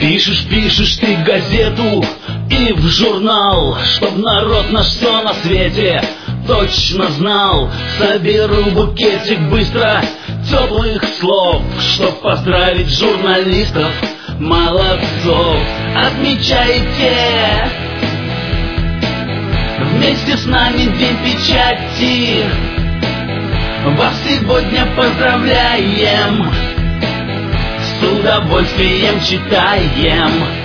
Пишешь ты газету и в журнал, чтоб народ наш все на свете точно знал. Соберу букетик быстро теплых слов, чтоб поздравить журналистов, молодцов. Отмечайте вместе с нами День печати, вас сегодня поздравляем, с удовольствием читаем.